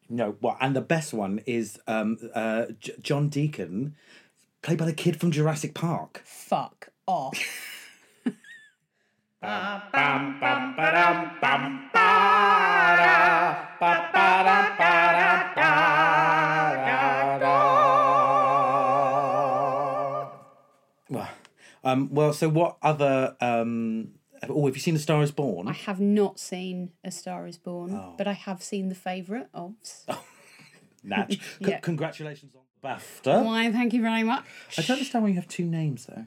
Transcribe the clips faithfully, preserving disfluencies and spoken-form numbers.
No, well, and the best one is um, uh, J- John Deacon, played by the kid from Jurassic Park. Fuck off. Well, um, well, so what other... Um, oh, have you seen A Star Is Born? I have not seen A Star Is Born, Oh. but I have seen the favourite of. Natch. C- Yeah. Congratulations on the BAFTA. Why, thank you very much. I don't understand why you have two names, though.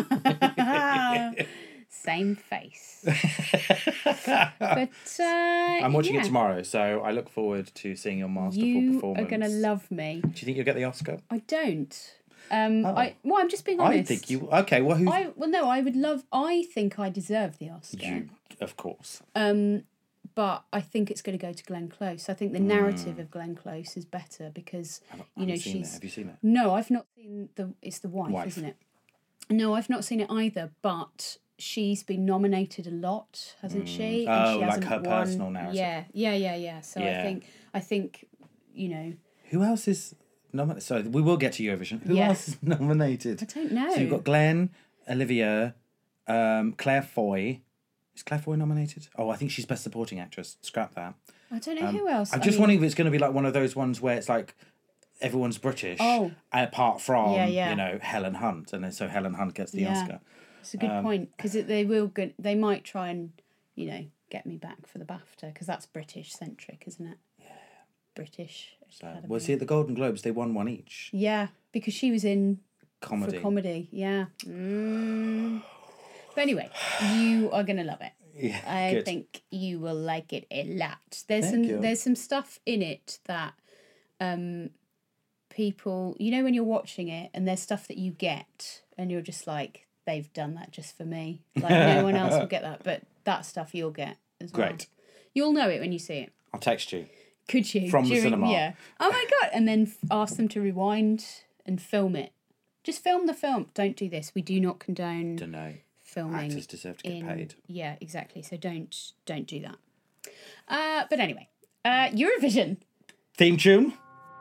Same face. But uh, I'm watching yeah. it tomorrow, so I look forward to seeing your masterful You performance. are going to love me. Do you think you'll get the Oscar? I don't. Um, Oh. I well, I'm just being honest. I think you... Okay, well, who's... I well, no, I would love. I think I deserve the Oscar. You, of course. Um, but I think it's going to go to Glenn Close. I think the narrative of Glenn Close is better because Have, you know have seen she's. it? Have you seen it? No, I've not seen the. It's the wife, Wife. isn't it? No, I've not seen it either. But she's been nominated a lot, hasn't she? And Oh, she like hasn't her won. personal narrative. Yeah, yeah, yeah, yeah. So Yeah. I think I think, you know, Who else is nominated? So we will get to Eurovision. Who Yeah. else is nominated? I don't know. So you've got Glenn, Olivia, um, Claire Foy. Is Claire Foy nominated? Oh, I think she's Best Supporting Actress. Scrap that. I don't know who else. I'm I just mean, wondering if it's going to be like one of those ones where it's like everyone's British, Oh. apart from Yeah, yeah. you know Helen Hunt, and then so Helen Hunt gets the Yeah. Oscar. It's a good Um, point because they will go, they might try and you know get me back for the BAFTA because that's British centric, isn't it? Yeah. British. So Academy. we'll see at the Golden Globes. They won one each. Yeah, because she was in Comedy. for comedy. Yeah. Mm. But anyway, you are gonna love it. Yeah, I good. think you will like it a lot. There's Thank some you. there's some stuff in it that um people you know when you're watching it and there's stuff that you get and you're just like they've done that just for me. Like no one else will get that, but that stuff you'll get as well. Great. You'll know it when you see it. I'll text you. Could you? From the During- cinema. Yeah. Oh my god! And then f- ask them to rewind and film it. Just film the film. Don't do this. We do not condone Don't know. filming. Actors deserve to get in- paid. Yeah, exactly. So don't don't do that. Uh, but anyway, uh, Eurovision. Theme tune.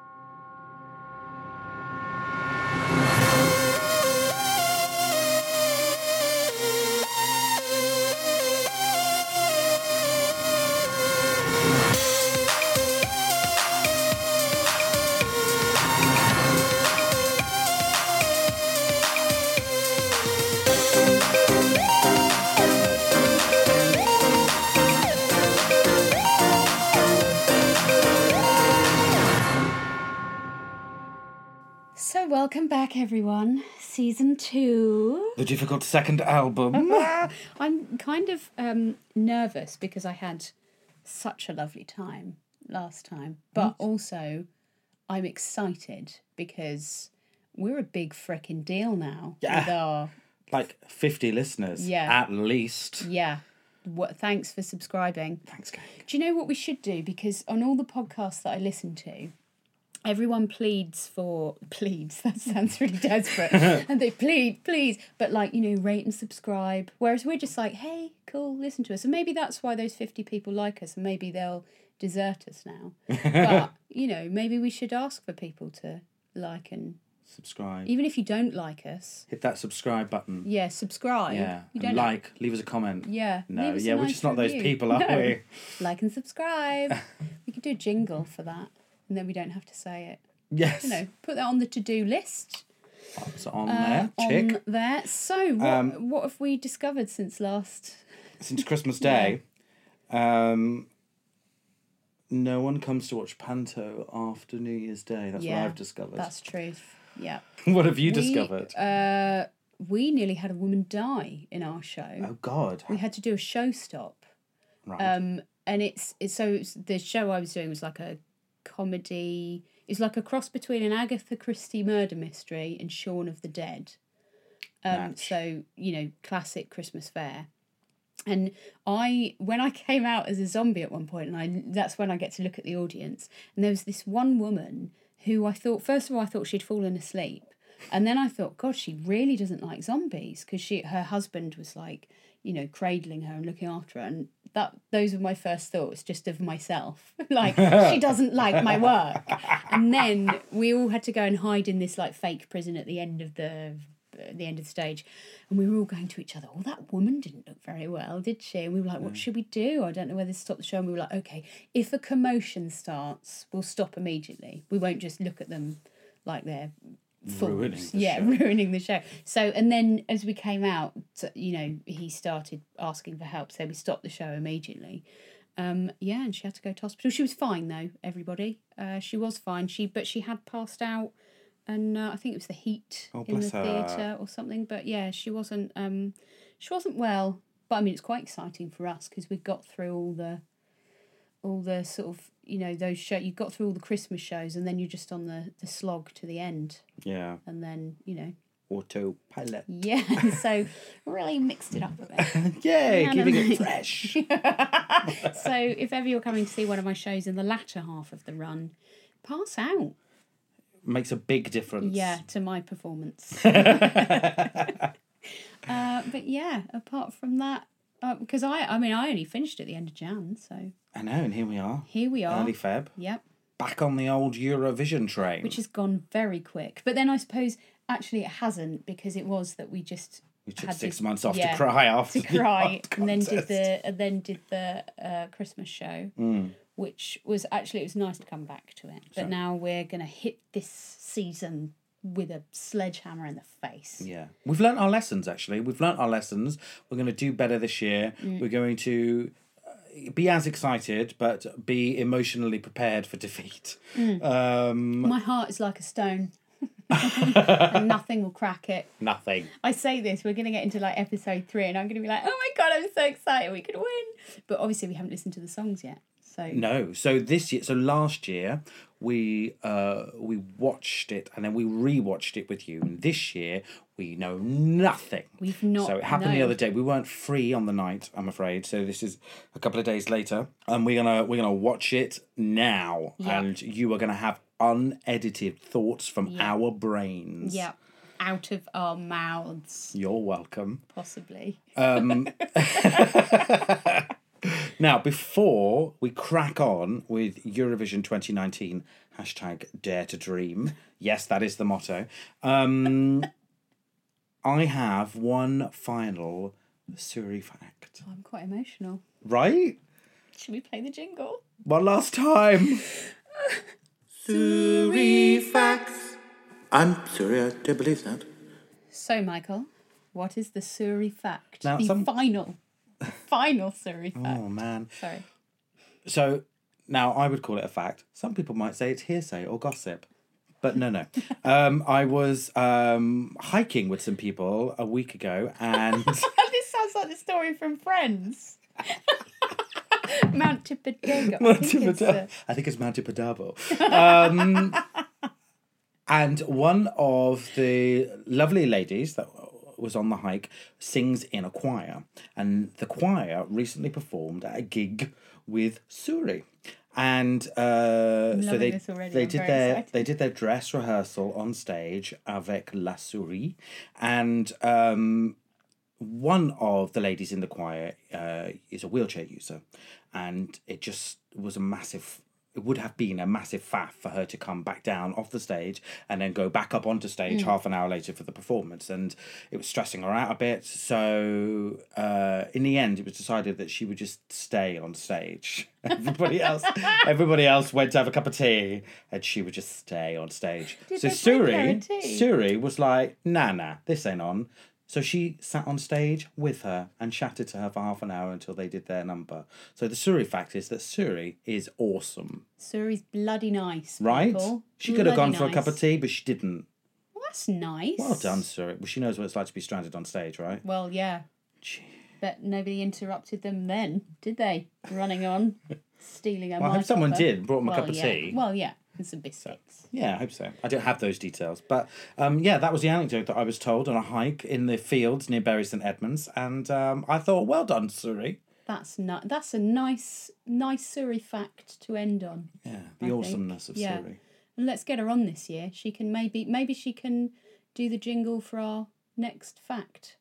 So welcome back, everyone. Season two. The difficult second album. I'm kind of um, nervous because I had such a lovely time last time, but also I'm excited because we're a big frickin' deal now Yeah. with our Like fifty listeners. Yeah. At least. yeah. What? Thanks for subscribing. Thanks, gang. Do you know what we should do? Because on all the podcasts that I listen to, everyone pleads for pleads. That sounds really desperate, and they plead, please, but like you know, rate and subscribe. Whereas we're just like, hey, cool, listen to us, and maybe that's why those fifty people like us, and maybe they'll desert us now. But you know, maybe we should ask for people to like and Subscribe. even if you don't like us, Hit that subscribe button. yeah, subscribe. Yeah. you And don't like. Leave us a comment. Yeah. No, leave us a yeah, we're nice just not those review. people, are No. we? Like and subscribe. We could do a jingle for that, and then we don't have to say it. Yes. You know, put that on the to-do list. So on uh, there. Chick. On there. So, what, Um, what have we discovered since last? Since Christmas Day, um, no one comes to watch Panto after New Year's Day. That's Yeah, what I've discovered. That's truth. Yeah. What have you We, discovered? Uh, we nearly had a woman die in our show. Oh, God. We had to do a show stop. Right. Um, and it's, it's so it's, the show I was doing was like a comedy. It's like a cross between an Agatha Christie murder mystery and Shaun of the Dead. Um, Match. so you know, classic Christmas fare. And I, when I came out as a zombie at one point, and I that's when I get to look at the audience, and there was this one woman who I thought, first of all, I thought she'd fallen asleep, and then I thought, God, she really doesn't like zombies because she her husband was like, you know, cradling her and looking after her, and that those were my first thoughts, just of myself. Like, she doesn't like my work. And then we all had to go and hide in this like fake prison at the end of the the end of the stage, and we were all going to each other, oh, that woman didn't look very well, did she? And we were like, what should we do? I don't know whether to stop the show. And we were like, okay, if a commotion starts, we'll stop immediately. We won't just look at them like they're fools. Ruining the yeah show. ruining the show. So, and then as we came out, you know, he started asking for help, so we stopped the show immediately. Um yeah, and she had to go to hospital. She was fine though, everybody. Uh she was fine. She but she had passed out. And uh, I think it was the heat Oh, in the bless her. theatre or something. But yeah, she wasn't. Um, she wasn't well. But I mean, it's quite exciting for us because we got through all the, all the sort of, you know, those show. You got through all the Christmas shows, and then you're just on the, the slog to the end. Yeah. And then, you know. Autopilot. Yeah. So really mixed it up a bit. Yay, Yeah, keeping no, it no. fresh. So if ever you're coming to see one of my shows in the latter half of the run, pass out. Makes a big difference. Yeah, to my performance. uh, but yeah, apart from that, because uh, I, I mean, I only finished at the end of Jan, so I know, and here we are. here we are. Early Feb. Yep. Back on the old Eurovision train. Which has gone very quick. But then I suppose actually it hasn't, because it was that we just we took had six this- months off yeah, to cry after to cry, the and then did contest. the and then did the uh, Christmas show. Mm. Which was actually, it was nice to come back to it. But So- now we're going to hit this season with a sledgehammer in the face. Yeah. We've learnt our lessons, actually. We've learnt our lessons. We're going to do better this year. Mm. We're going to uh, be as excited, but be emotionally prepared for defeat. Mm. Um, My heart is like a stone. And nothing will crack it. nothing. I say this, we're going to get into like episode three and I'm going to be like, oh my God, I'm so excited we could win. But obviously we haven't listened to the songs yet. So No. So this year, so last year, we uh, we watched it and then we rewatched it with you. And this year, we know nothing. we've not. So it happened the no. other day. We weren't free on the night, I'm afraid. So this is a couple of days later, and we're gonna we're gonna watch it now, Yeah. and you are gonna have unedited thoughts from Yeah. our brains. Yeah. Out of our mouths, You're welcome. possibly. Um, now, before we crack on with Eurovision twenty nineteen, hashtag Dare to Dream. Yes, that is the motto. Um, I have one final Suri fact. Oh, I'm quite emotional. Right? Should we play the jingle? One last time. Suri facts. I'm sorry, I don't believe that. So, Michael, what is the Suri fact? Now, the some- final, final Suri fact. Oh, man. Sorry. So, now I would call it a fact. Some people might say it's hearsay or gossip. But no, no. Um, I was um, hiking with some people a week ago, and This sounds like the story from Friends. Mount Tipperary. I think it's, uh, I think it's Mount Tipperary. Um, and one of the lovely ladies that was on the hike sings in a choir, and the choir recently performed at a gig with Suri. And uh, I'm so loving they this already, they I'm did very their excited. they did their dress rehearsal on stage avec la Souris, and um, one of the ladies in the choir uh, is a wheelchair user, and it just was a massive. It would have been a massive faff for her to come back down off the stage and then go back up onto stage half an hour later for the performance, and it was stressing her out a bit. So uh, in the end, it was decided that she would just stay on stage. Everybody else, everybody else went to have a cup of tea, and she would just stay on stage. Did so they bring her a Suri, tea? Suri was like, "Nah, nah, this ain't on." So she sat on stage with her and chatted to her for half an hour until they did their number. So the Suri fact is that Suri is awesome, Suri's bloody nice, right? people. She could have gone Bloody for a cup of nice. tea, but she didn't. Well, that's nice. Well done, Suri. Well, she knows what it's like to be stranded on stage, right? Well, yeah. Gee. But nobody interrupted them then, did they? Running on, stealing a Well, I hope mic someone off her. did and brought them a Well, cup of yeah. tea. Well, yeah, and some biscuits. Yeah, I hope so. I don't have those details. But um, yeah, that was the anecdote that I was told on a hike in the fields near Bury St Edmunds. And um, I thought, well done, Suri. That's not. That's a nice, nice Suri fact to end on. Yeah, the I think. awesomeness of Yeah. Suri. And let's get her on this year. She can maybe, maybe she can do the jingle for our next fact.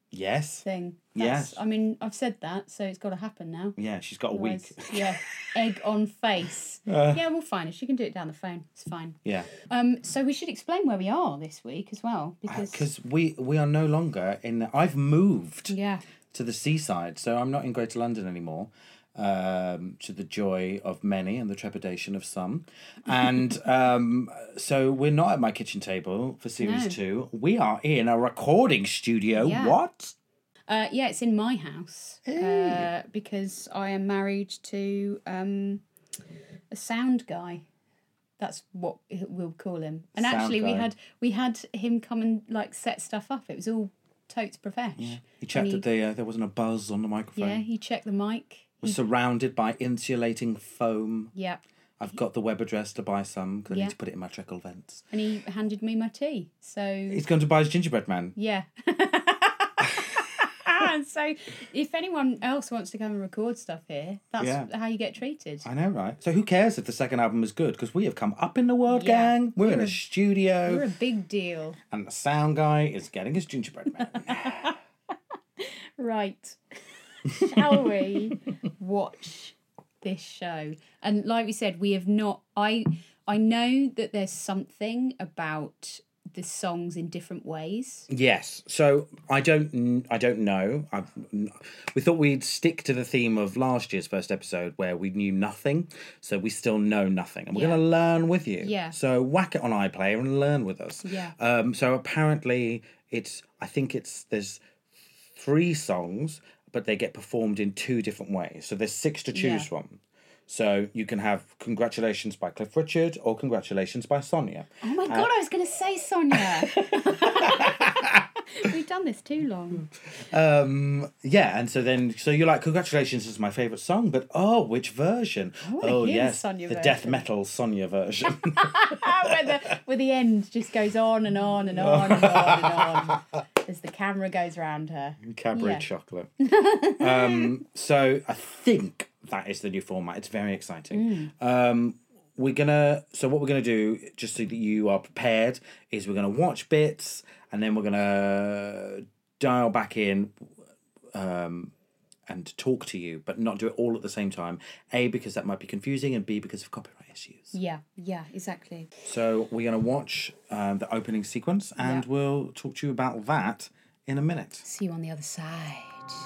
Yes. thing. Yes. I mean, I've said that, so it's got to happen now. Yeah, she's got a week. Otherwise, yeah, egg on face. Uh. Yeah, we'll find her. She can do it down the phone. It's fine. Yeah. Um, so we should explain where we are this week as well, because Because we, we are no longer in... I've moved yeah, to the seaside, so I'm not in Greater London anymore. Um, to the joy of many and the trepidation of some. And um, so we're not at my kitchen table for series No. two. We are in a recording studio. Yeah. What? uh, yeah, it's in my house Hey. uh, because I am married to um, a sound guy. That's what we'll call him. And Sound actually, we guy. had we had him come and like set stuff up. It was all totes profesh. Yeah. He checked he- that the, uh, there wasn't a buzz on the microphone. Yeah, he checked the mic. We're surrounded by insulating foam. Yeah, I've got the web address to buy some because I Yeah. need to put it in my trickle vents. and he handed me my tea. So He's going to buy his gingerbread man. yeah. So if anyone else wants to come and record stuff here, that's Yeah. how you get treated. I know, right? So who cares if the second album is good? Because we have come up in the world, Yeah. gang. We're in We're a a- studio. We're a big deal. And the sound guy is getting his gingerbread man. Right. Shall we watch this show? And like we said, we have not I I know that there's something about the songs in different ways. Yes. So I don't. I don't know. I've, we thought we'd stick to the theme of last year's first episode, where we knew nothing. So we still know nothing, and we're Yeah. going to learn with you. Yeah. So whack it on iPlayer and learn with us. Yeah. Um. So apparently, it's. I think it's there's three songs, but they get performed in two different ways. So there's six to choose Yeah. from. So you can have Congratulations by Cliff Richard or Congratulations by Sonia. Oh my god, I was going to say Sonia. We've done this too long. Um, yeah, and so then, so you're like, Congratulations is my favourite song, but oh, which version? wanna Oh, hear the yes, Sonia the death version. metal Sonia version. where, the, where the end just goes on and on and on and on and on as the camera goes around her. Cadbury Yeah. chocolate. um, so I think that is the new format. It's very exciting. Mm. Um, we're gonna. So what we're gonna do, just so that you are prepared, is we're gonna watch bits, and then we're gonna dial back in, um, and talk to you, but not do it all at the same time. A, because that might be confusing, and B, because of copyright issues. Yeah, yeah, exactly. So we're gonna watch um, the opening sequence, and Yeah. we'll talk to you about that in a minute. See you on the other side.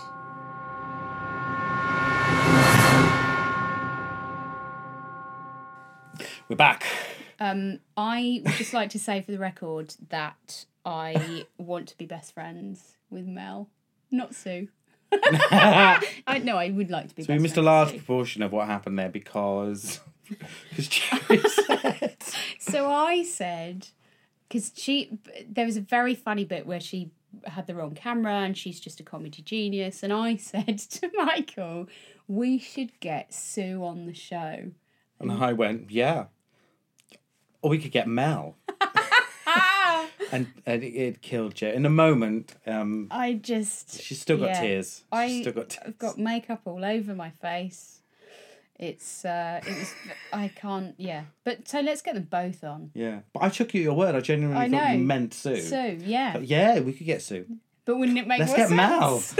We're back. Um, I would just like to say for the record that I want to be best friends with Mel, not Sue. I no, I would like to be. So we best missed a friends large with Sue. proportion of what happened there because because Jerry said So I said, because she, there was a very funny bit where she had the wrong camera and she's just a comedy genius, and I said to Michael, we should get Sue on the show. and I went, yeah. Or we could get Mel. and and it, it killed Jerry. In a moment, um, I just. she's still got yeah. tears. She's I, still got tears. I've got makeup all over my face. It's uh, it was I can't yeah. But so let's get them both on. Yeah. But I took you at your word. I genuinely I thought you know. meant Sue. So yeah, But yeah, we could get Sue. but wouldn't it make Let's more get sense?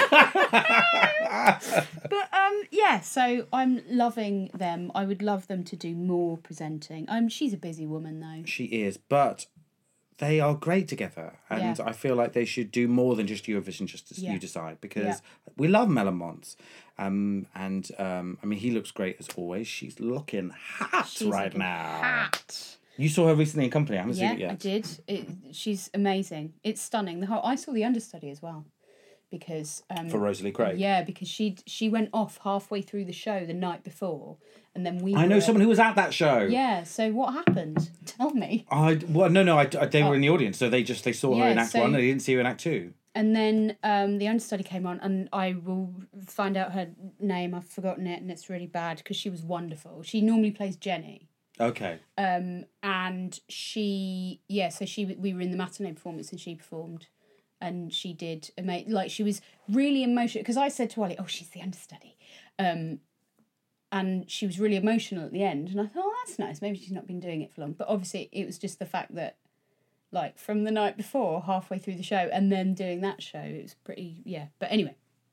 Mal. But um yeah, so I'm loving them. I would love them to do more presenting. Um, she's a busy woman though. She is, but they are great together, and Yeah. I feel like they should do more than just Eurovision. Just as Yeah. you decide, because Yeah. we love Melon Mons. Um, and um, I mean, he looks great as always. She's looking hot She's right looking now. hot. You saw her recently in Company. I haven't Yeah, seen it yet. I did. It, she's amazing. It's stunning. The whole I saw the understudy as well, because um, For Rosalie Craig. yeah, because she she went off halfway through the show the night before, and then we. I know were- someone who was at that show. Yeah. So what happened? Tell me. I well no no I, I they were in the audience, so they just they saw her Oh. Yeah, in Act so- One. And they didn't see her in Act Two. And then um, the understudy came on, and I will find out her name. I've forgotten it, and it's really bad because she was wonderful. She normally plays Jenny. Okay. Um, and she, yeah, so she we were in the matinee performance, and she performed, and she did ama- like she was really emotional because I said to Ollie, "Oh, she's the understudy," um, and she was really emotional at the end, and I thought, "Oh, that's nice. Maybe she's not been doing it for long." But obviously, it was just the fact that like from the night before, halfway through the show, and then doing that show. It was pretty, yeah. But anyway,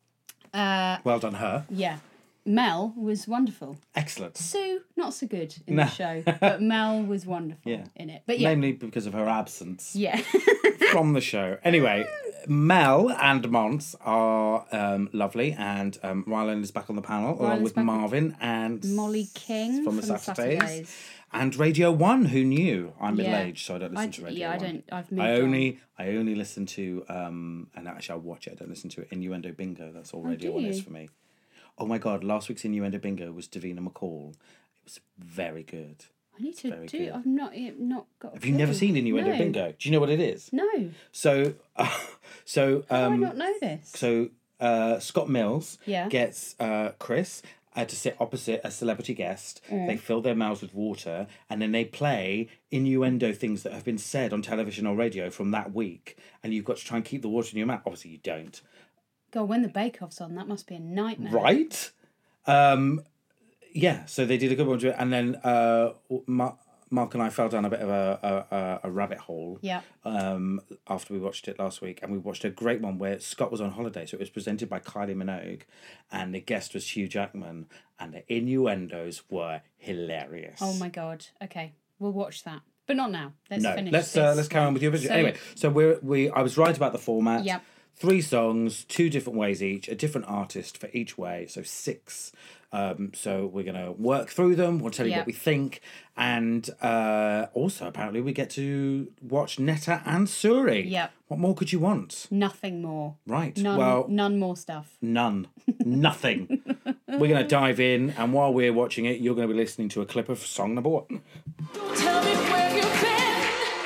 uh, Well done, her. yeah. Mel was wonderful. Excellent. Sue, not so good in No. the show, but Mel was wonderful Yeah. in it. But yeah, Namely because of her absence yeah. from the show. Anyway, Mel and Mons are um, lovely, and um, Rylan is back on the panel along Rylan's with back on- Marvin and Molly King from the from the Saturdays. Saturdays. And Radio One. Who knew? I'm Yeah. middle aged, so I don't listen I, to Radio yeah, I One. don't. I've moved I on. only I only listen to um and actually I watch it. I don't listen to it. Innuendo Bingo. That's all Radio do One is you? for me. Oh my god! Last week's Innuendo Bingo was Davina McCall. It was very good. I need to Very do. good. I've not yet- not got. a Have you never clue. seen Innuendo No. Bingo? Do you know what it is? No. So, uh, so How um, do I not know this? so uh, Scott Mills Yeah. gets uh, Chris uh, to sit opposite a celebrity guest. Mm. They fill their mouths with water, and then they play innuendo things that have been said on television or radio from that week. And you've got to try and keep the water in your mouth. Obviously, you don't, God, when the Bake Off's on, that must be a nightmare. right? Um, yeah. So they did a good one to it, and then uh, Mark, Mark and I fell down a bit of a a, a, a rabbit hole. Yeah. Um, after we watched it last week, and we watched a great one where Scott was on holiday, so it was presented by Kylie Minogue, and the guest was Hugh Jackman, and the innuendos were hilarious. Oh my God. Okay, we'll watch that, but not now. Let's No, finish. let's this uh, let's carry on one. with your video. So- Anyway, so we're we I was right about the format. Yep. Three songs, two different ways each, a different artist for each way, so six. Um, so we're gonna work through them. We'll tell you Yep. what we think, and uh, also apparently we get to watch Netta and Suri. Yep. What more could you want? Nothing more. Right. None. Well, none more stuff. none, nothing. We're gonna dive in, and while we're watching it, you're gonna be listening to a clip of song number one. Don't tell me where you've been.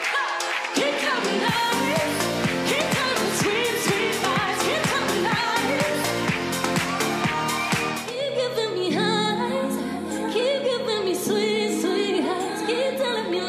Keep telling lies. Keep telling sweet, sweet lies. Keep telling lies. Keep giving me highs. Keep giving me sweet, sweet highs. Keep telling me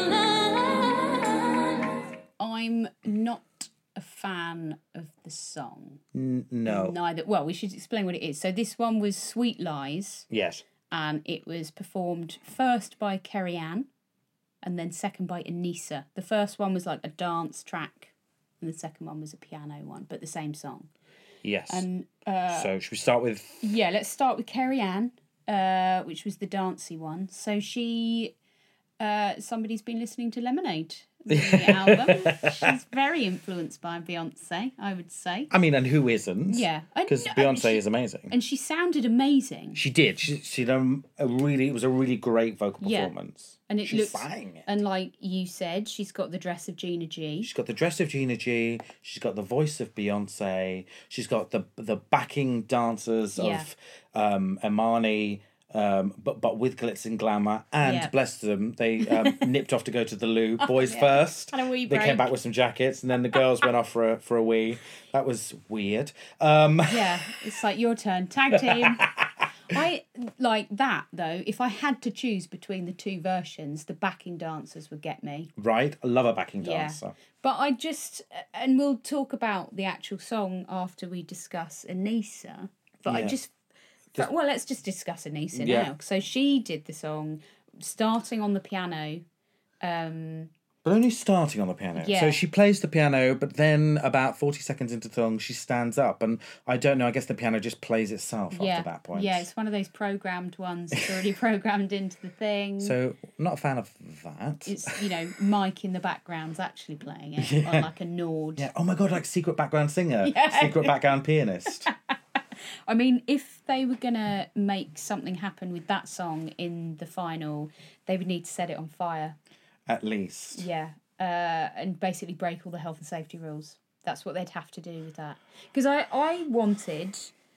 lies. I'm not a fan of the song. N- no. Neither. Well, we should explain what it is. So this one was Sweet Lies, Yes. and it was performed first by Kerry Ann, and then second by Anissa. The first one was like a dance track, and the second one was a piano one, but the same song. Yes. And uh, so should we start with? yeah, let's start with Kerry Ann, uh, which was the dancey one. So she, uh, somebody's been listening to Lemonade, the album. She's very influenced by Beyonce, I would say. I mean, and who isn't? Yeah, and- Because and Beyonce she- is amazing. And she sounded amazing. She did. She she done a really. It was a really great vocal Yeah. performance. And it she looks, sang. and like you said, she's got the dress of Gina G. She's got the dress of Gina G. She's got the voice of Beyonce. She's got the the backing dancers Yeah. of um, Imani. Um, but but with glitz and glamour, and Yeah. bless them, they um, nipped off to go to the loo. Boys Yeah. first. Had a wee They came break. back with some jackets, and then the girls went off for a for a wee. That was weird. Um, Yeah, it's like your turn, tag team. I like that though. If I had to choose between the two versions, the backing dancers would get me. right, I love a backing Yeah. dancer. But I just, and we'll talk about the actual song after we discuss Anissa. But I Yeah. just, well, let's just discuss Anissa Yeah. now. So she did the song starting on the piano. Um, But only starting on the piano. Yeah. So she plays the piano, but then about forty seconds into the song, she stands up. And I don't know, I guess the piano just plays itself yeah, after that point. yeah, it's one of those programmed ones that's already programmed into the thing. So, not a fan of that. It's, you know, Mike in the background's actually playing it on like a Nord. Yeah. Oh my God, like secret background singer, Yeah. secret background pianist. I mean, if they were going to make something happen with that song in the final, they would need to set it on fire. At least. Yeah. Uh, and basically break all the health and safety rules. That's what they'd have to do with that. Because I, I wanted...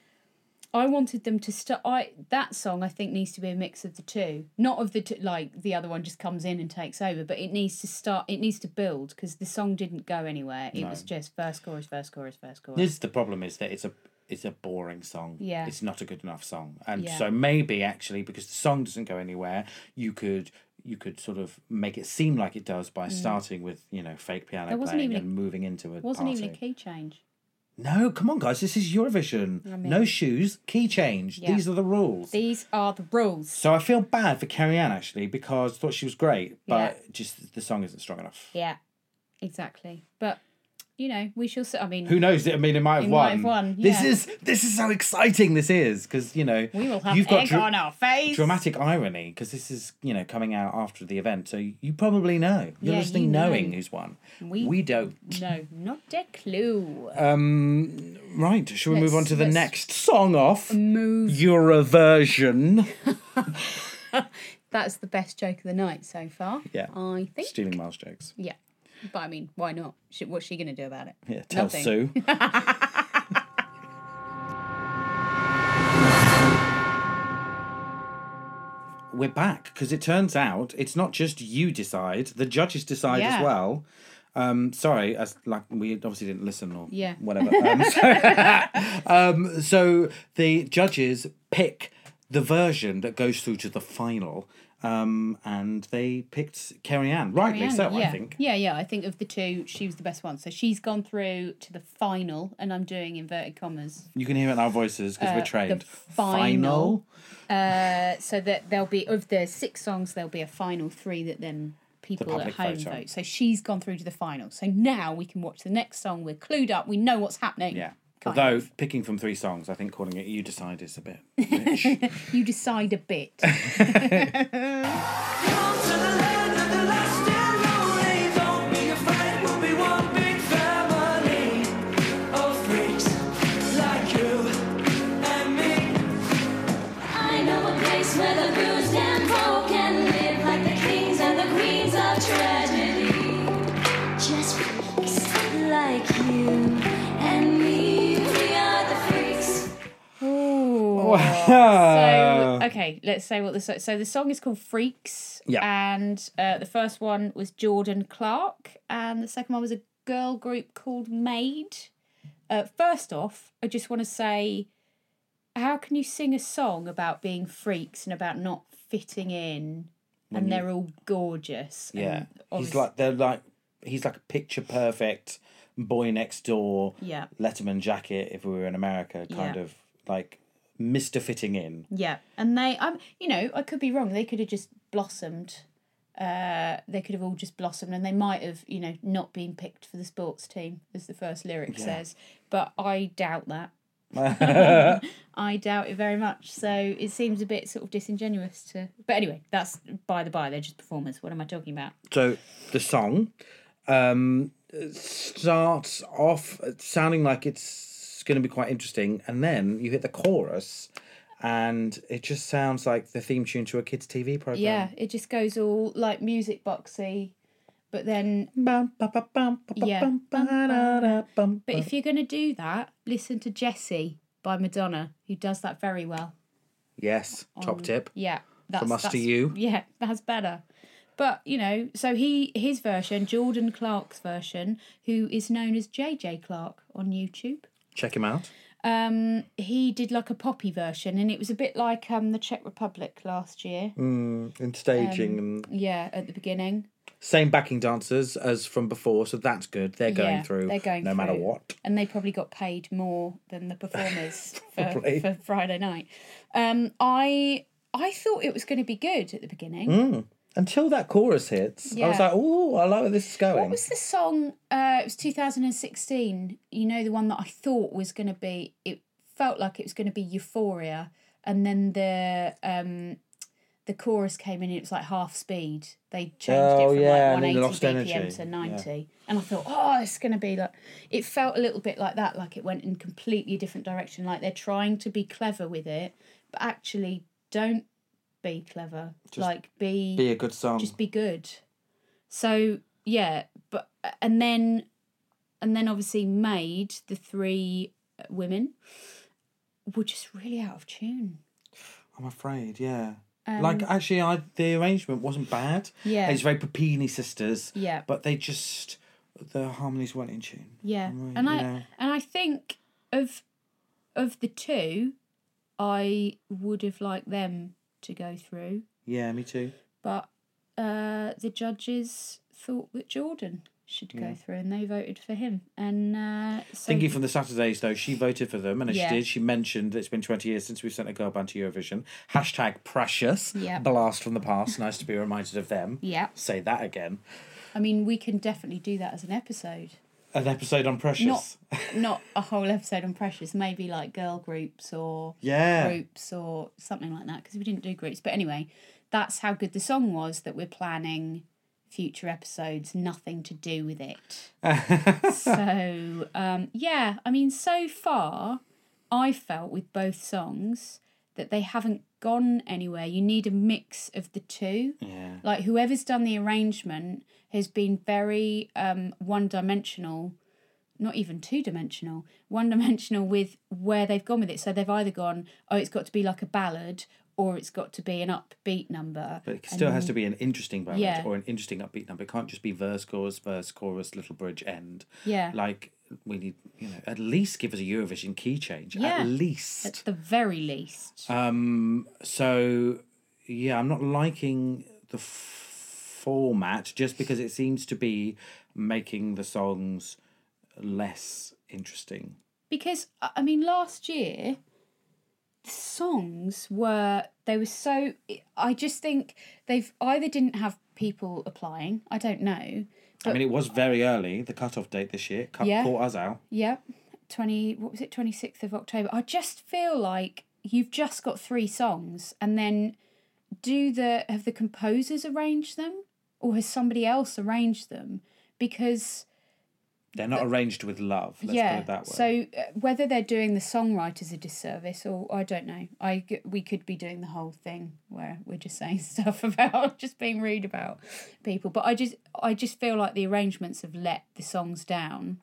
I wanted them to start. I that song I think needs to be a mix of the two, not of the two, like the other one just comes in and takes over, but it needs to start. It needs to build because the song didn't go anywhere. It No. was just first chorus, first chorus, first chorus. This the problem is that it's a it's a boring song. Yeah. It's not a good enough song. And Yeah. so maybe actually because the song doesn't go anywhere, you could you could sort of make it seem like it does by starting with, you know, fake piano There wasn't playing even a- and moving into a It wasn't party. even a key change. No, come on, guys. This is Eurovision. I mean- no shoes, key change. Yeah. These are the rules. These are the rules. So I feel bad for Carrie Ann, actually, because I thought she was great, but just the song isn't strong enough. Yeah. exactly. But you know, we shall see. I mean, Who knows? I mean, it might have It won. might have won, This yeah. is this is how exciting this is because you know we will have you've got egg dra- on our face. dramatic irony because this is you know coming out after the event, so you probably know. You're Yeah, listening, you know. knowing who's won. We- we don't. No, not a clue. Um, right. Shall we Let's- move on to the let's next song off? Move. Euroversion. That's the best joke of the night so far. Yeah. I think. Stealing Miles jokes. Yeah, but I mean, why not? She, what's she going to do about it? Yeah. Tell Nothing. Sue. We're back because it turns out it's not just you decide; the judges decide Yeah. as well. Um, sorry, as like we obviously didn't listen or Yeah. whatever. Um, so, um, so the judges pick the version that goes through to the final, um, and they picked Kerry Ann, rightly Marianne, so, yeah. I think. Yeah, yeah. I think of the two, she was the best one. So she's gone through to the final, and I'm doing inverted commas. You can hear it in our voices because Uh, we're trained. the final. Uh, so that there'll be of the six songs, there'll be a final three that then people at public home vote on. vote. So she's gone through to the final. So now we can watch the next song. We're clued up. We know what's happening. Yeah. Kind Although of. picking from three songs, I think calling it "You Decide" is a bit rich. You decide a bit. Come to the land of the lost and lonely. Don't be afraid, we'll be one big family of freaks like you and me. I know a place where the bruised and broken live like the kings and the queens of tragedy. Just freaks like you and me. We are the freaks. Ooh. So okay, let's say what the so, so the song is called Freaks. Yeah. And uh, the first one was Jordan Clark, and the second one was a girl group called Maid. Uh, first off, I just want to say, how can you sing a song about being freaks and about not fitting in, and they're all gorgeous? Yeah, and he's obviously- like they're like he's like a picture perfect boy next door. Yeah. Letterman jacket if we were in America, kind Yeah. of like Mister Fitting In. Yeah, and they, um, you know, I could be wrong. They could have just blossomed. Uh, they could have all just blossomed, and they might have, you know, not been picked for the sports team, as the first lyric says. But I doubt that. I doubt it very much. So it seems a bit sort of disingenuous to. But anyway, that's by the by. They're just performers. What am I talking about? So the song um, starts off sounding like it's going to be quite interesting, and then you hit the chorus, and it just sounds like the theme tune to a kids' T V program. Yeah, it just goes all like music boxy, but then. Bum, ba, ba, bum, ba, ba, Yeah. bum, ba, da, da, bum, But ba. if you're going to do that, listen to Jessie by Madonna, who does that very well. Yes, top tip. Yeah, that's From us to that's- you. Yeah, that's better. But you know, so he his version, Jordan Clark's version, who is known as J J Clark on YouTube. Check him out. Um, he did like a poppy version, and it was a bit like um the Czech Republic last year. Mm, in staging Um, and Yeah, at the beginning, same backing dancers as from before, so that's good. They're going Yeah, through they're going no matter through. what. and they probably got paid more than the performers for, Probably. for Friday night. Um, I I thought it was going to be good at the beginning. Mm. Until that chorus hits, I was Yeah. like, "Oh, I like where this is going." What was the song? Uh, it was two thousand sixteen. You know, the one that I thought was going to be. It felt like it was going to be Euphoria, and then the um, the chorus came in. And it was like half speed. They changed Oh, it from yeah, like and one then eighty they lost B P M energy. to ninety, and I thought, oh, it's going to be like. It felt a little bit like that. Like it went in completely different direction. Like they're trying to be clever with it, but actually don't be clever. like be Be a good song. just be good. So yeah, but and then and then obviously Maid, the three women were just really out of tune. I'm afraid, yeah. Um, like actually, I the arrangement wasn't bad. Yeah. It's very Papini sisters. Yeah. But they just the harmonies weren't in tune. Yeah, Right, and I yeah. and I think of of the two, I would have liked them to go through, Yeah, me too. but uh, the judges thought that Jordan should go through, and they voted for him. And uh, so Thinking from the Saturdays, though, she voted for them, and as Yeah. she did, she mentioned that it's been twenty years since we've sent a girl band to Eurovision. Hashtag precious. Yeah. Blast from the past. Nice to be reminded of them. Yeah. Say that again. I mean, we can definitely do that as an episode. An episode on Precious. Not not a whole episode on Precious. Maybe like girl groups or Yeah. groups or something like that, because we didn't do groups. But anyway, that's how good the song was that we're planning future episodes. Nothing to do with it. So um, yeah, I mean, so far, I felt with both songs that they haven't gone anywhere. You need a mix of the two. Yeah. Like whoever's done the arrangement has been very um, one-dimensional, not even two-dimensional, one-dimensional with where they've gone with it. So they've either gone, oh, it's got to be like a ballad, or it's got to be an upbeat number. But it still And- has to be an interesting ballad Yeah. or an interesting upbeat number. It can't just be verse, chorus, verse, chorus, little bridge, end. Yeah. Like, we need, you know, at least give us a Eurovision key change. Yeah. At least. At the very least. Um. So, yeah, I'm not liking the f- format just because it seems to be making the songs less interesting. Because, I I mean, last year, the songs were, they were so, I just think they've either didn't have people applying, I don't know. I mean, it was very early, the cut-off date this year. Cut, Yeah. Caught us out. Yep, twenty, what was it, twenty-sixth of October. I just feel like you've just got three songs, and then do the, have the composers arranged them? Or has somebody else arranged them? Because... They're not arranged with love, let's yeah, put it that way. so uh, whether they're doing the songwriters a disservice or I don't know, I g- we could be doing the whole thing where we're just saying stuff about just being rude about people. But I just I just feel like the arrangements have let the songs down.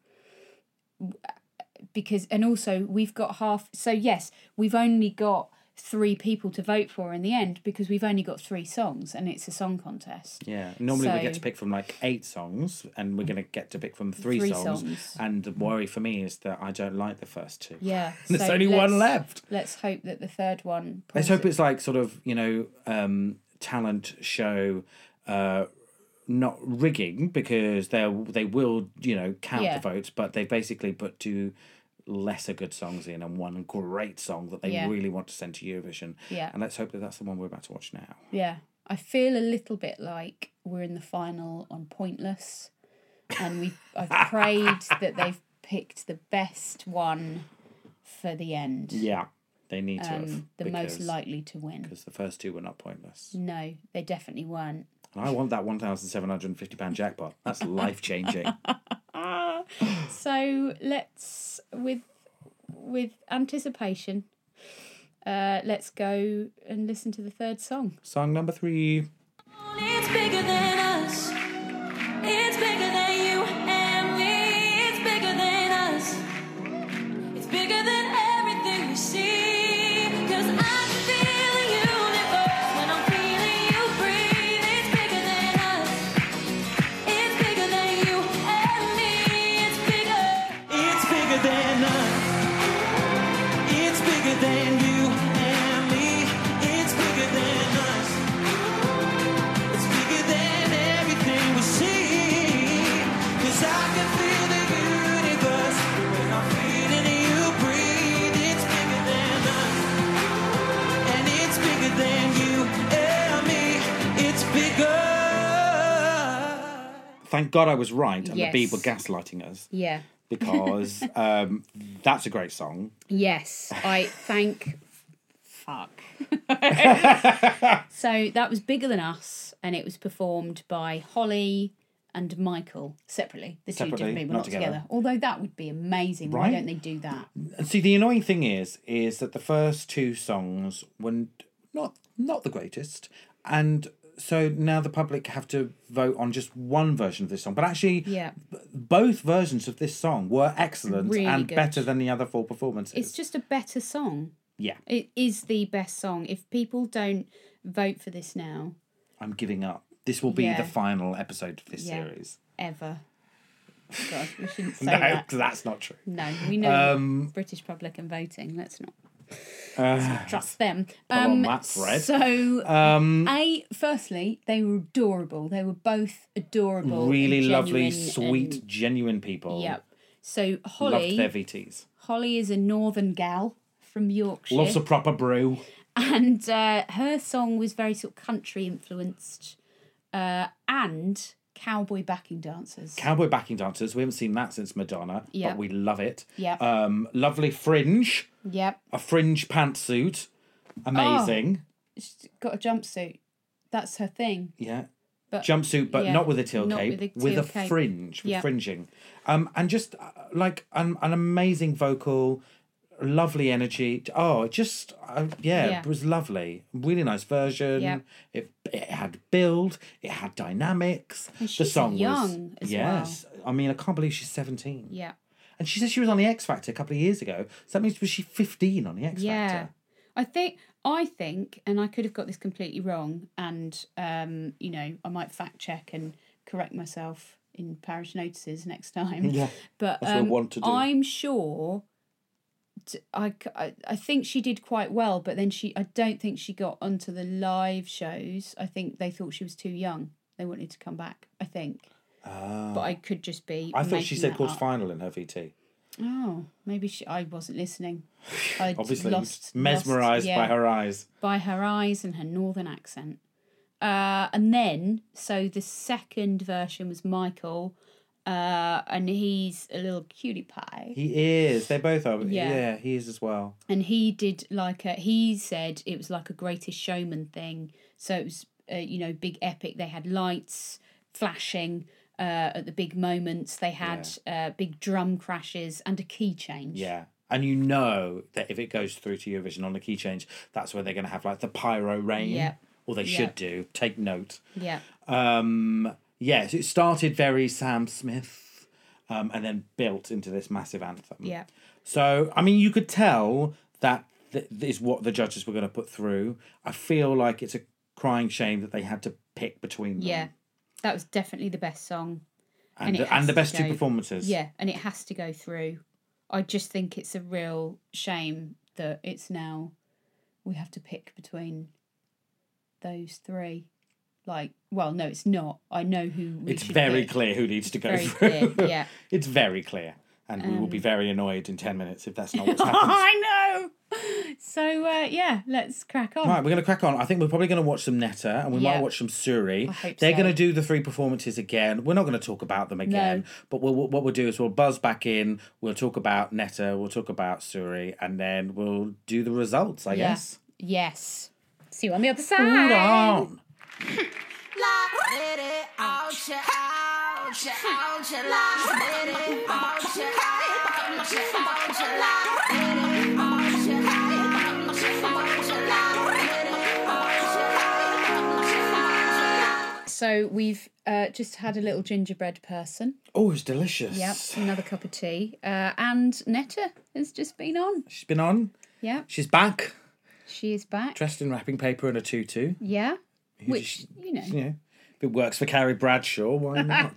Because and also we've got half. So yes, we've only got three people to vote for in the end because we've only got three songs and it's a song contest. Yeah, normally we So- get to pick from like eight songs, and we're going to get to pick from three, Three songs. songs. And the worry for me is that I don't like the first two. Yeah, There's so only one let's- left. Let's hope that the third one. Let's pulls hope it. it's like sort of, you know, um, talent show, uh, not rigging, because they they will, you know, count Yeah. the votes, but they basically put two lesser good songs in and one great song that they Yeah. really want to send to Eurovision. Yeah. And let's hope that that's the one we're about to watch now. Yeah, I feel a little bit like we're in the final on Pointless, and we I've prayed that they've picked the best one for the end. Yeah, they need to have. Um, the most because- likely to win. Because the first two were not pointless. No, they definitely weren't. And I want that one thousand seven hundred fifty pounds jackpot. That's life-changing. So let's with with anticipation. Uh, let's go and listen to the third song. Song number three. It's bigger than us. It's bigger than you and me. It's bigger than us. It's bigger than everything we see. 'Cause I feel the universe when I'm feeling you breathe. It's bigger than us. It's bigger than you and me. It's bigger. It's bigger than us. It's bigger than you and me. It's bigger than us. It's bigger than everything we see. 'Cause I can feel the universe when I'm feeling you breathe. It's bigger than us. And it's bigger than you and me. It's bigger. Thank God I was right, and Yes. the Bee were gaslighting us, Yeah. because um, that's a great song. Yes, I thank. Fuck. So that was Bigger Than Us, and it was performed by Holly and Michael separately. The two Separately, different people, not not together. together. Although that would be amazing. Why Right? don't they do that? And see, the annoying thing is, is that the first two songs were not not the greatest, and so now the public have to vote on just one version of this song. But actually, Yeah. b- both versions of this song were excellent Really and good. better than the other four performances. It's just a better song. yeah, It is the best song. If people don't vote for this now, I'm giving up. This will be Yeah. the final episode of this Yeah. series. ever. God, we shouldn't say No, that. 'cause that's not true. No, we know Um, British public and voting. Let's not Uh, trust them. on that thread. So, um, A, firstly, they were adorable. They were both adorable. really and lovely, genuine sweet, and- genuine people. Yep. So Loved Holly, their V Ts. Holly is a northern gal from Yorkshire, Loves a proper brew. and uh, her song was very sort of country influenced, uh, and cowboy backing dancers. Cowboy backing dancers. We haven't seen that since Madonna, Yep. but we love it. Yep. Um, lovely fringe. Yep. A fringe pantsuit. Amazing. She's got a jumpsuit. That's her thing. Yeah. But Jumpsuit, but yeah, not with a teal not cape, with a with teal a cape. fringe, with Yeah. fringing. Um, and just uh, like an, an amazing vocal, lovely energy. Oh, just, uh, yeah, Yeah. it was lovely. Really nice version. Yeah. It, it had build, it had dynamics. And the she's song young was, as yes. I mean, I can't believe she's seventeen. Yeah. And she said she was on the X Factor a couple of years ago. So that means, was she fifteen on the X Yeah. Factor? I think I think, and I could have got this completely wrong, and um, you know, I might fact check and correct myself in parish notices next time. Yeah, but that's what I um, want to do. I'm sure. t- I, c- I- I think she did quite well, but then she I don't think she got onto the live shows. I think they thought she was too young. They wanted to come back. I think, but I could just be. I thought she making said that quarter up. final in her V T. Oh, maybe she. I wasn't listening. I Obviously, lost, mesmerised lost- by yeah, her eyes. by her eyes and her northern accent. Uh, and then, so the second version was Michael, uh, and he's a little cutie pie. He is. They both are. Yeah, Yeah. he is as well. And he did like a, he said it was like a Greatest Showman thing. So it was, uh, you know, big epic. They had lights flashing uh, at the big moments. They had uh, big drum crashes and a key change. Yeah. And you know that if it goes through to Eurovision on the key change, that's where they're going to have like the pyro rain. Yeah. Or they Yeah. should do. Take note. Yeah. Um, yes, it started very Sam Smith um, and then built into this massive anthem. Yeah. So, I mean, you could tell that th- is what the judges were going to put through. I feel like it's a crying shame that they had to pick between them. Yeah. That was definitely the best song. And, and it the, has and the to best two go- performances. Yeah, and it has to go through. I just think it's a real shame that it's now we have to pick between those three. Like, well, no, it's not. I know who we It's should very pick. clear who needs to go Very through. clear, yeah. It's very clear. And we will be Um, very annoyed in ten minutes if that's not what's happened. I know. So uh, yeah, let's crack on. Right, we're going to crack on. I think we're probably going to watch some Netta and we might Yeah. watch some Suri. I hope They're so. going to do the three performances again. We're not going to talk about them again. No. But we'll, what we'll do is we'll buzz back in. We'll talk about Netta. We'll talk about Suri. And then we'll do the results, I Yeah. guess. Yes. See you on the other side. Hold on. So we've uh, just had a little gingerbread person. Oh, it's delicious. Yep, another cup of tea. Uh, and Netta has just been on. She's been on. Yeah, She's back. she is back. Dressed in wrapping paper and a tutu. Yeah, Who which, just- you know. You know, if it works for Carrie Bradshaw, why not?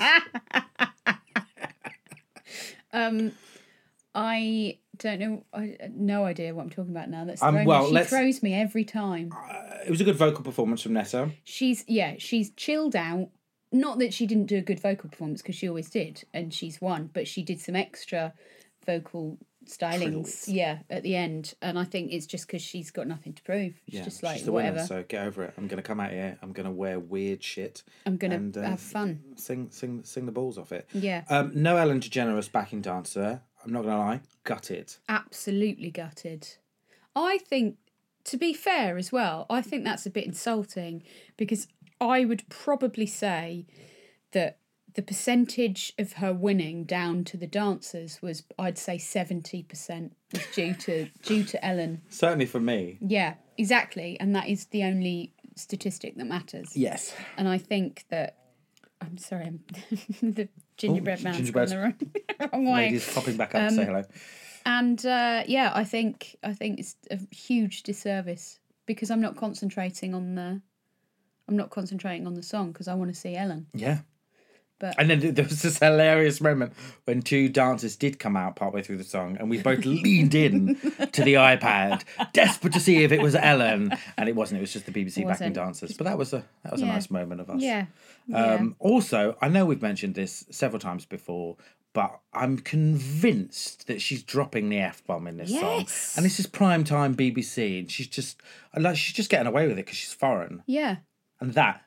Um, I don't know. I no idea what I'm talking about now. That's Um, thrown well, me. She let's- throws me every time. It was a good vocal performance from Netta. She's yeah, she's chilled out. Not that she didn't do a good vocal performance because she always did, and she's won. But she did some extra vocal stylings, Trills. yeah, at the end. And I think it's just because she's got nothing to prove. She's Yeah, just like she's the whatever. winner, so get over it. I'm going to come out here. I'm going to wear weird shit. I'm gonna and, uh, have fun. Sing, sing, sing the balls off it. Yeah, Um, no Ellen DeGeneres backing dancer. I'm not going to lie, gutted. absolutely gutted. I think, to be fair as well, I think that's a bit insulting because I would probably say that the percentage of her winning down to the dancers was, I'd say, seventy percent was due to due to Ellen. Certainly for me. Yeah, exactly, and that is the only statistic that matters. Yes. And I think that I'm sorry, I'm the gingerbread Oh, man's gingerbread. gone the wrong, wrong way. Ladies popping back up to Um, say hello. And uh, yeah, I think I think it's a huge disservice because I'm not concentrating on the, I'm not concentrating on the song because I want to see Ellen. Yeah. But And then there was this hilarious moment when two dancers did come out partway through the song and we both leaned in to the iPad, desperate to see if it was Ellen. And it wasn't, it was just the B B C backing Wasn't. dancers. But that was a that was a Yeah. nice moment of us. yeah, Um, Also, I know we've mentioned this several times before, but I'm convinced that she's dropping the F bomb in this song. Yes. And this is prime time B B C, and she's just like she's just getting away with it because she's foreign, yeah, and that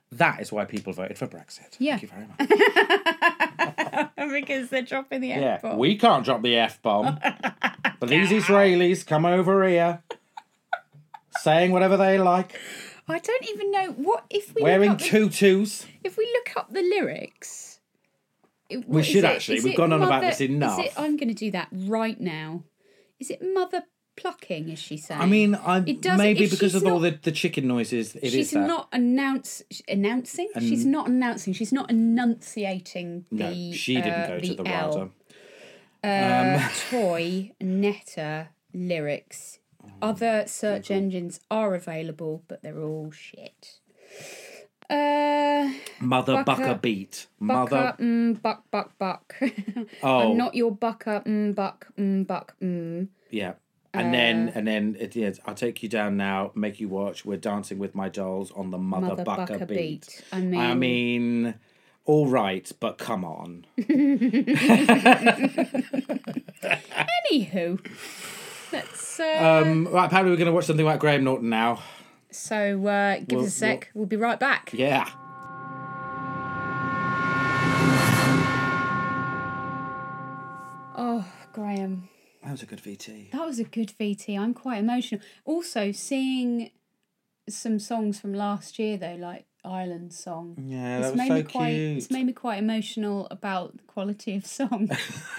That is why people voted for Brexit. Yeah. Thank you very much. Because they're dropping the Yeah, F-bomb. we can't drop the F-bomb. But these Israelis come over here saying whatever they like, I don't even know what if we wearing look up the, tutus. if we look up the lyrics. it- We what is should it? actually. Is We've it gone on about mother- this enough. Is it, I'm going to do that right now. Is it mother plucking? Is she saying? I mean, I It does- maybe if because she's of all the, not- the chicken noises, it is she's that. not announce announcing. she's not announcing. She's not enunciating the. No, she didn't uh, go to the L. RADA. Uh, toy netta lyrics. Other search engines are available, but they're all shit. Uh, Mother Bucker- Bucker beat. buck Mother. up, mm, buck, buck, buck. Oh. I'm not your bucker, mm, buck, mm, buck, mm. Yeah. And Uh, then, and then it is. I'll take you down now. Make you watch. We're dancing with my dolls on the Mother, Mother Bucker, Bucker beat. beat. I mean, I mean, all right, but come on. anywho, let's. Uh, Um, right, apparently we're going to watch something like Graham Norton now. so uh, give we'll- us a sec. We'll be right back. Yeah. Oh, Graham. That was a good V T. That was a good V T. I'm quite emotional. Also, seeing some songs from last year though, like Ireland's song. Yeah, that it's was made so me quite. cute. It's made me quite emotional about the quality of song.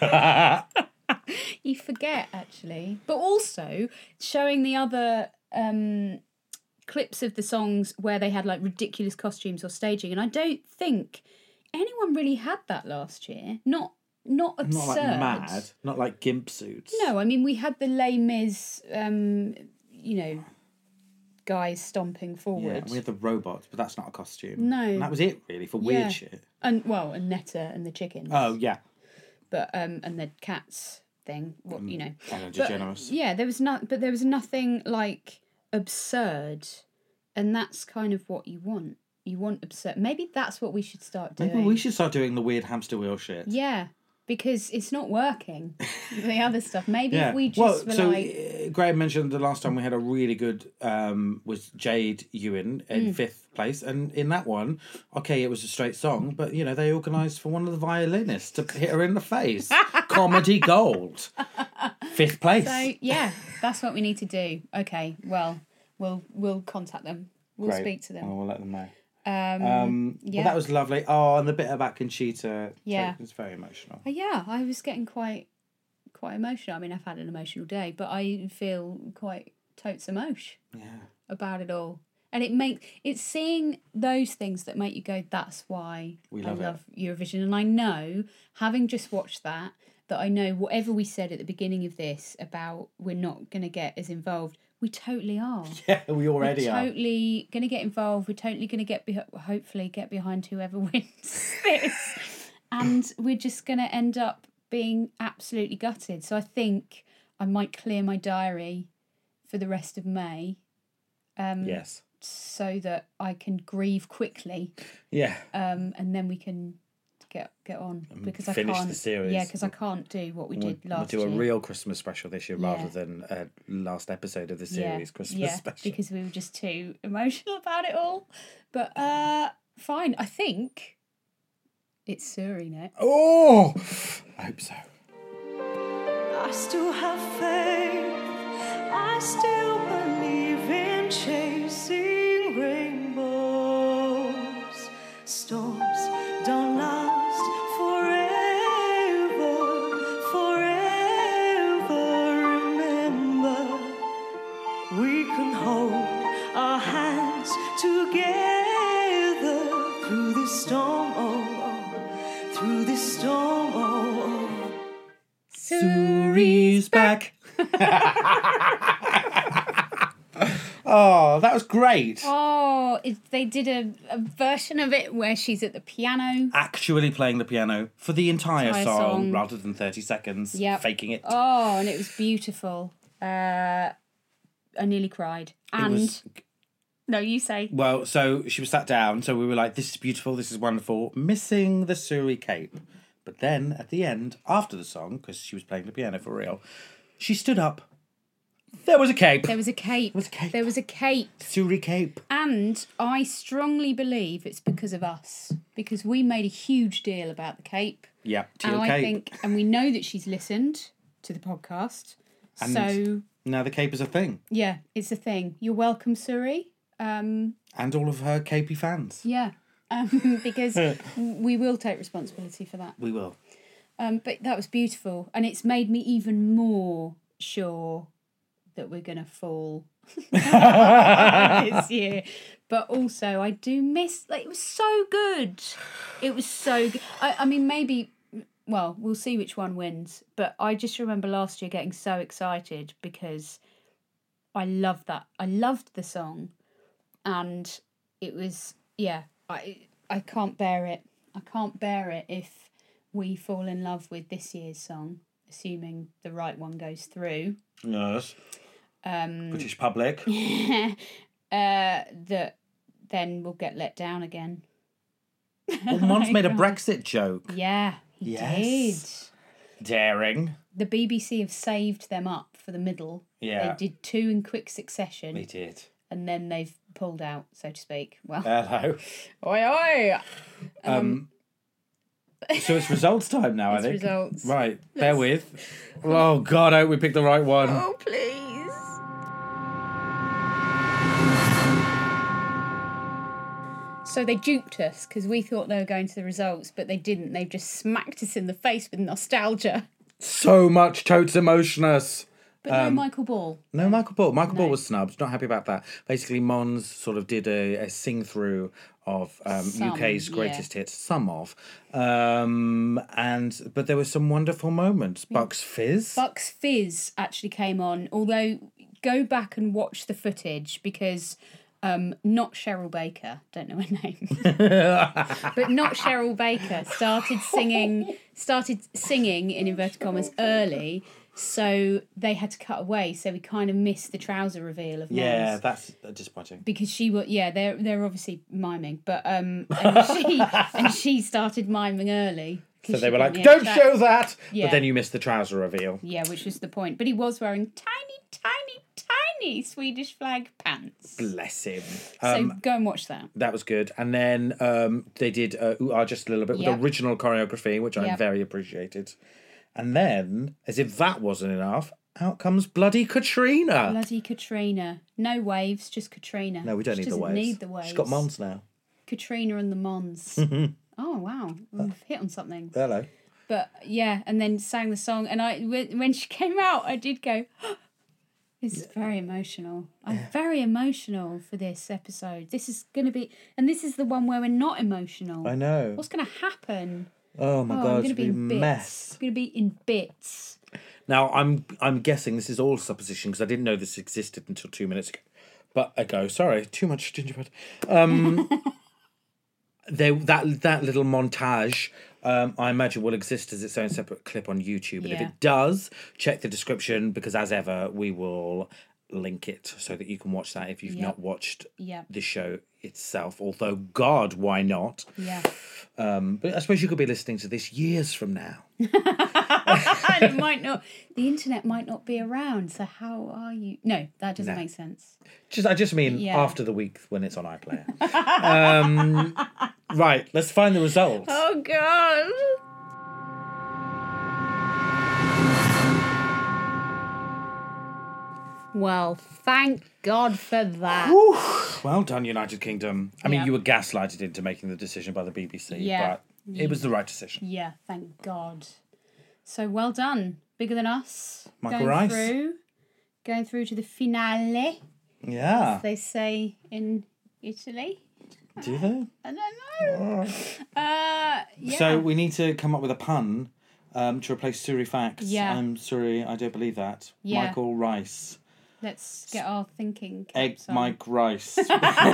You forget actually, but also showing the other um, clips of the songs where they had like ridiculous costumes or staging, and I don't think anyone really had that last year. Not not absurd. Not like mad. Not like gimp suits. No, I mean we had the Les Mis, um, you know, guys stomping Yeah, forward, we had the robots, but that's not a costume. No. And that was it, really, for weird Yeah. shit. and well, and Netta and the chickens. Oh, yeah. but um, and the cats thing. What you know? Ellen But, DeGeneres. yeah, there was not, but there was nothing like absurd, and that's kind of what you want. You want absurd. Maybe that's what we should start doing. Maybe we should start doing the weird hamster wheel shit. Yeah, because it's not working. The other stuff. Maybe Yeah. if we just well, were so like, uh, Graham mentioned the last time we had a really good um, was Jade Ewan in Mm. fifth place, and in that one, okay, it was a straight song, but you know they organised for one of the violinists to hit her in the face. Comedy gold. Fifth place. so yeah, that's what we need to do. Okay, well, we'll we'll contact them. We'll Great. speak to them. Oh, we'll let them know. Um, Um, yeah. Well, that was lovely. Oh, and the bit about Conchita. Yeah. It was very emotional. Uh, yeah, I was getting quite quite emotional. I mean, I've had an emotional day, but I feel quite totes emotion Yeah. about it all. And it make it's seeing those things that make you go, that's why We I love it. love Eurovision. And I know, having just watched that, that I know whatever we said at the beginning of this about we're not going to get as involved, we totally are. Yeah, we already we're are. totally going to get involved. We're totally going to get, be- hopefully, get behind whoever wins this. And we're just going to end up being absolutely gutted. So I think I might clear my diary for the rest of May. Um, Yes. So that I can grieve quickly, Yeah. um, and then we can get get on because I finish can't. the series. Yeah, because I can't do what we We'll, did we'll last do a year. real Christmas special this year rather Yeah. than a last episode of the yeah, series Christmas yeah, special. because we were just too emotional about it all. But uh, fine, I think it's Suri next. Oh, I hope so. I still have faith. I still believe in chasing rainbows. Storms don't last forever, forever. Remember, we can hold our hands together through this storm. Oh, oh, through this storm. Oh, oh. Suri's back. Oh, that was great. Oh, it, they did a, a version of it where she's at the piano. Actually playing the piano for the entire, Entire song, song. rather than thirty seconds, Yep. faking it. Oh, and it was beautiful. Uh, I nearly cried. It And was- no, you say. Well, so she was sat down, so we were like, this is beautiful, this is wonderful, missing the Suri cape. But then, at the end, after the song, because she was playing the piano for real, she stood up, There was a cape. There was a cape. was a cape. There was a cape. Suri cape. And I strongly believe it's because of us. Because we made a huge deal about the cape. Yeah, And teal I cape. think, and we know that she's listened to the podcast. And so, now the cape is a thing. yeah, it's a thing. You're welcome, Suri. Um, And all of her capey fans. yeah. Um, because we will take responsibility for that. We will. Um, but that was beautiful. And it's made me even more sure that we're going to fall this year. But also, I do miss... Like, it was so good. It was so good. I, I mean, maybe... Well, we'll see which one wins. But I just remember last year getting so excited because I loved that. I loved the song. And it was... Yeah, I, I can't bear it. I can't bear it if we fall in love with this year's song, assuming the right one goes through. Yes. Um, British public. uh, that then we'll get let down again. Well, Mon's made a Brexit joke. Yeah, he Yes. Daring. did. The B B C have saved them up for the middle. Yeah. They did two in quick succession, We did. and then they've pulled out, so to speak. Well, Hello. oi oi. Um, so it's results time now, I It's think. results. Right, bear with. Oh, God, I hope we picked the right one. Oh, please. So they duped us because we thought they were going to the results, but they didn't. They've just smacked us in the face with nostalgia. So much totes emotionless. But no Michael Ball. No, Michael Ball. Michael Ball No. was snubbed. Not happy about that. Basically, Mons sort of did a, a sing through of um, Some, U K's yeah. greatest hits, some of, um, and but there were some wonderful moments. Bucks Fizz. Bucks Fizz actually came on, although go back and watch the footage because um, not Cheryl Baker, don't know her name, but not Cheryl Baker started singing, started singing in inverted commas early. So they had to cut away. So we kind of missed the trouser reveal of Mons. Yeah, that's uh, disappointing. Because she was, yeah, they're they're obviously miming, but um, and she and she started miming early. 'cause So they she were like, couldn't "Don't hear show that." that!" Yeah. But then you missed the trouser reveal. Yeah, which was the point. But he was wearing tiny, tiny, tiny Swedish flag pants. Bless him. So Um, go and watch that. that was good. And then um, they did uh, Ooh Ah just a little bit with Yep. original choreography, which I Yep. very appreciated. And then, as if that wasn't enough, out comes bloody Katrina. Bloody Katrina. No waves, just Katrina. No, we don't She need the doesn't waves. need the waves. She's got Mons now. Katrina and the Mons. Oh, wow. We've hit on something. Hello. But yeah, and then sang the song. And I, when when she came out, I did go, this is very emotional. I'm very emotional for this episode. This is going to be, and this is the one where we're not emotional. I know. What's going to happen? Oh my Oh, god, I'm it's going to be gonna in be a bits. mess. I'm going to be in bits. Now I'm I'm guessing this is all supposition because I didn't know this existed until two minutes ago. But ago, sorry, too much gingerbread. Um, they that that little montage, um, I imagine will exist as its own separate clip on YouTube. And if Yeah. it does, check the description because as ever we will link it so that you can watch that if you've Yep. not watched Yep. the show itself. Although God, why not? Yeah. Um, but I suppose you could be listening to this years from now. And it might not, the internet might not be around. So how are you? No, that doesn't No. make sense. Just, I just mean Yeah. after the week when it's on iPlayer. um, right, let's find the results. Oh, God. Well, thank God for that. Well done, United Kingdom. I mean, Yeah. you were gaslighted into making the decision by the B B C, Yeah. but it was the right decision. Yeah, thank God. So well done. Bigger than us. Michael going Rice. Through, going through to the finale, Yeah. they say in Italy. Do they? I don't know. Uh, yeah. So we need to come up with a pun um, to replace Suri Facts. Yeah. I'm sorry, I don't believe that. Yeah. Michael Rice. Let's get our thinking Egg caps on. Mike Rice. I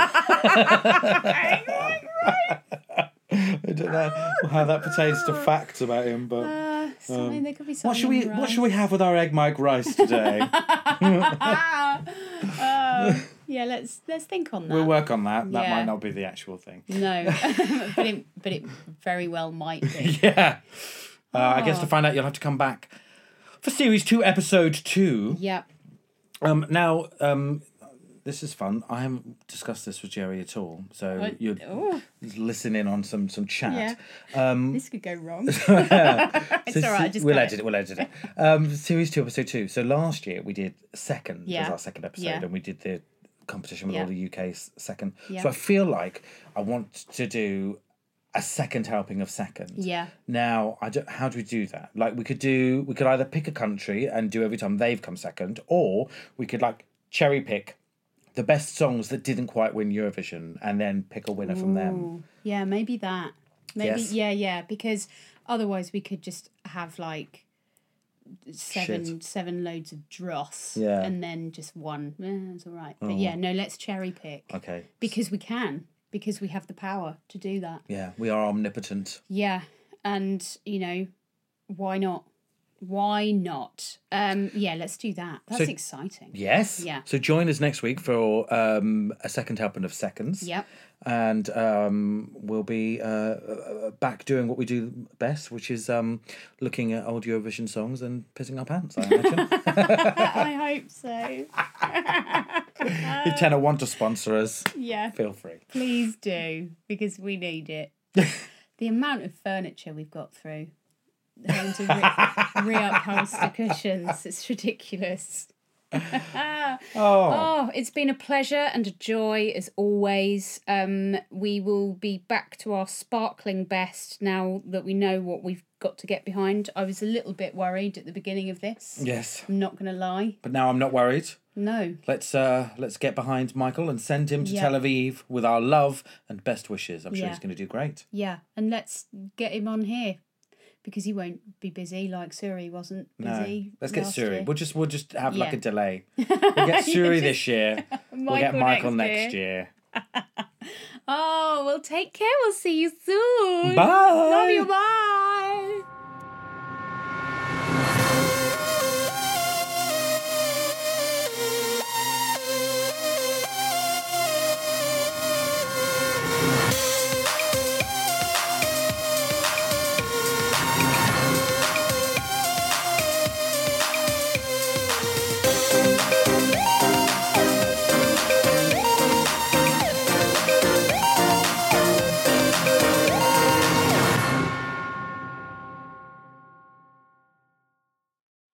don't know how that pertains to facts about him, but Uh, something, there could be something. what should we on the what should we have with our Egg Mike Rice today? uh, yeah, let's let's think on that. We'll work on that. That Yeah. might not be the actual thing. No, but it but it very well might be. Yeah. Uh, I guess Oh. to find out, you'll have to come back for series two, episode two. Yep. Um, now, um, this is fun. I haven't discussed this with Jerry at all, so What? you're Oh. listening on some some chat. This could go wrong. it's So all right. se- Just we'll cut edit it. We'll edit it. Um, series two, episode two. So last year we did second as Yeah. our second episode, Yeah. and we did the competition with Yeah. all the U K's second. Yeah. So I feel like I want to do a second helping of second. Yeah. Now, I don't, how do we do that? Like, we could do, we could either pick a country and do every time they've come second, or we could like cherry pick the best songs that didn't quite win Eurovision and then pick a winner from them. Ooh. Yeah, maybe that. Maybe Yes. yeah, yeah. Because otherwise we could just have like seven Shit. seven loads of dross. Yeah. And then just one. Eh, it's all right. But yeah, no, let's cherry pick. Okay. Because we can. Because we have the power to do that. Yeah, we are omnipotent. Yeah. And, you know, why not? Why not? Um, yeah, let's do that. That's So- exciting. Yes. Yeah. So join us next week for um, a second helping of seconds. Yep. And um, we'll be uh, uh, back doing what we do best, which is um, looking at old Eurovision songs and pissing our pants, I imagine. I hope so. If Tenor want to sponsor us, Yeah. feel free. Please do, because we need it. The amount of furniture we've got through, having to re- re-upholster cushions, it's ridiculous. Oh. Oh, it's been a pleasure and a joy as always. Um, we will be back to our sparkling best now that we know what we've got to get behind. I was a little bit worried at the beginning of this. Yes. I'm not going to lie. But now I'm not worried. No. Let's uh, let's get behind Michael and send him to Yeah. Tel Aviv with our love and best wishes. I'm sure Yeah. he's going to do great. Yeah, and let's get him on here because he won't be busy like Suri wasn't busy. No, let's get last Suri. year. We'll just we'll just have like Yeah. a delay. We'll get Suri just- this year. we'll get Michael Michael next next year. Oh, well, take care. We'll see you soon. Bye. Love you. Bye.